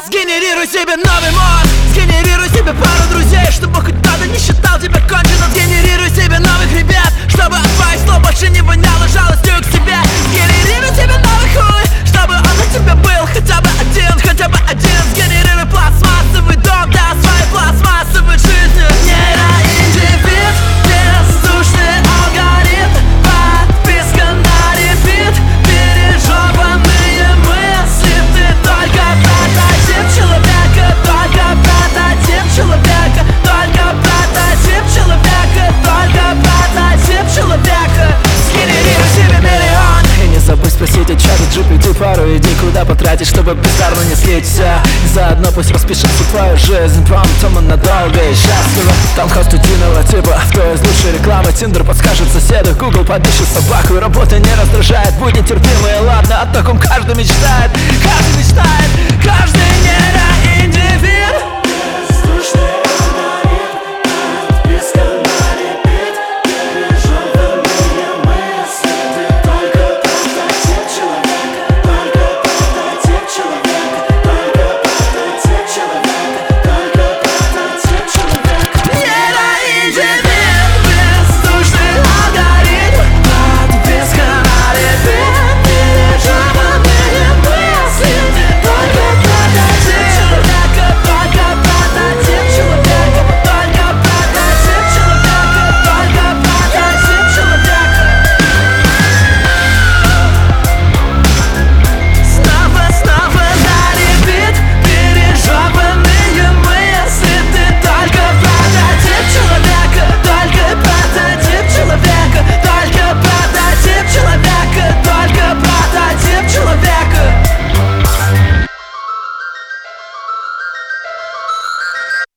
Сгенерируй себе новый мозг, сгенерируй себе пару друзей, чтобы хоть кто-то не считал тебя конченым. Сгенерируй себе новых ребят, чтобы от твоих слов больше не воняло жалостью к себе. Сгенерируй себе новый хуй, чтобы он у тебя был хотя бы один, хотя бы один. Сгенерируй пластмассовый дом для своей пластмассовой жизни. Нейроиндивид, бездушный алгоритм, подписка на репит, пережеванные мысли. Ты только прототип человека, только прототип человека, только прототип человека, только прототип человека. Сгенерируй себе миллион. И не забудь спросить у чата GPT пару идей, куда потратить, чтобы бездарно не слиться. Заодно пусть распишет всю твою жизнь, потом надолго и счастливо. Там хост единого типа, кто из лучшей рекламы. Тиндер подскажет соседу, Google подыщет собаку. И работа не раздражает, будь нетерпимый, ладно, о таком каждый мечтает. Каждый мечтает.